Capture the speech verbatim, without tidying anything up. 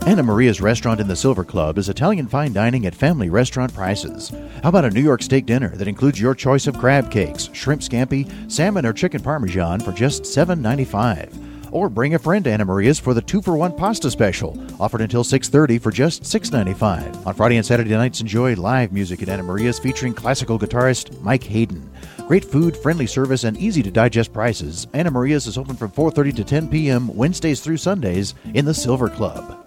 Anna Maria's Restaurant in the Silver Club is Italian fine dining at family restaurant prices. How about a New York steak dinner that includes your choice of crab cakes, shrimp scampi, salmon or chicken parmesan for just seven dollars and ninety-five cents? Or bring a friend to Anna Maria's for the two for one pasta special, offered until six thirty for just six dollars and ninety-five cents. On Friday and Saturday nights, enjoy live music at Anna Maria's featuring classical guitarist Mike Hayden. Great food, friendly service, and easy-to-digest prices. Anna Maria's is open from four thirty to ten p.m. Wednesdays through Sundays in the Silver Club.